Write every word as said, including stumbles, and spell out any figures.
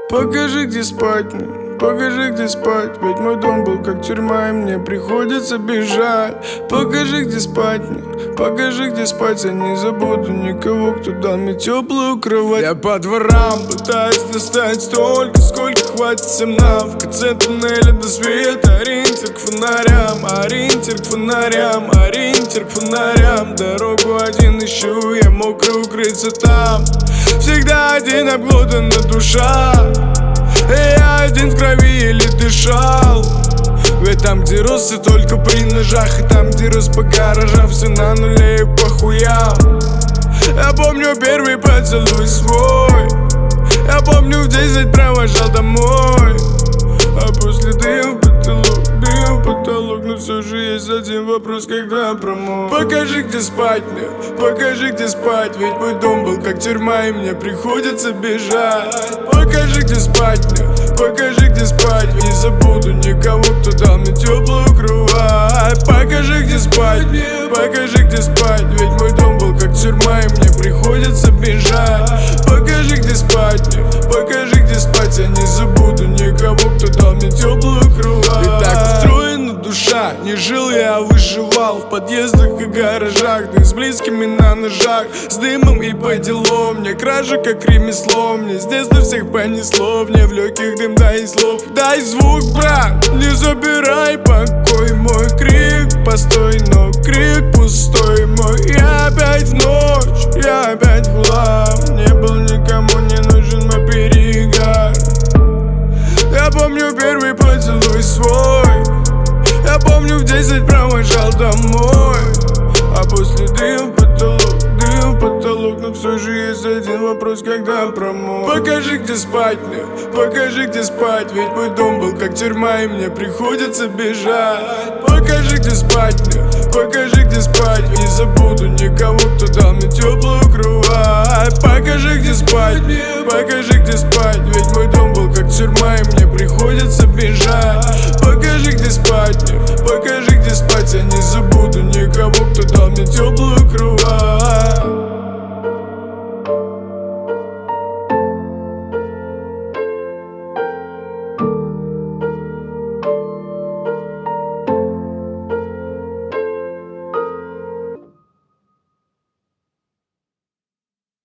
Покажи, где спать мне, покажи, где спать. Ведь мой дом был как тюрьма, и мне приходится бежать. Покажи, где спать мне, покажи, где спать. Я не забуду никого, кто дал мне теплую кровать. Я по дворам пытаюсь достать столько, сколько хватит всем нам. В конце туннеля до света, ориентир к фонарям, ориентир к фонарям, ориентир к фонарям. Дорогу один ищу, я мокрый укрыться там. Всегда один, обглодана душа, и я один в крови еле дышал. Ведь там, где рос, и только при ножах, и там, где рос по гаражам, все на нуле и по хуям. Я помню первый поцелуй свой, я помню в десять провожал домой. А после дым в потолок, дым в потолок. Но все же есть один вопрос, когда промок. Покажи, где спать мне, покажи, где спать. Ведь мой дом был как тюрьма, и мне приходится бежать. Покажи, где спать мне, покажи, где спать. Не забуду никого, кто дал мне теплую кровать. Покажи, где спать мне, покажи, где спать. Ведь мой дом был как тюрьма, и мне приходится бежать. Покажи, где спать мне, покажи, где спать. Я не забуду никого, кто дал мне теплую кровать. И так устроена душа, не жил я, а выживал. В подъездах и гаражах, да и с близкими на ножах, с дымом и по делам. Мне кража как ремесло, мне с детства всех понесло. Мне в легких дым, дай слов, дай звук, брат. Не забирай покой, мой крик постой, но крик пустой мой. Я опять в ночь, я опять в хлам. Не был никому не нужен мой перегар. Я помню первый поцелуй свой, я помню в десять провожал домой. А после дым в потолок, дым в потолок. Но все же есть один вопрос, когда промок. Покажи, где спать мне, покажи, где спать. Ведь мой дом был как тюрьма, и мне приходится бежать. Покажи, где спать мне, покажи, где спать. Не забуду никого, кто дал мне теплую кровать. Покажи, где спать мне, покажи, где спать. Ведь мой дом был как тюрьма, и мне приходится бежать. Покажи, где спать мне,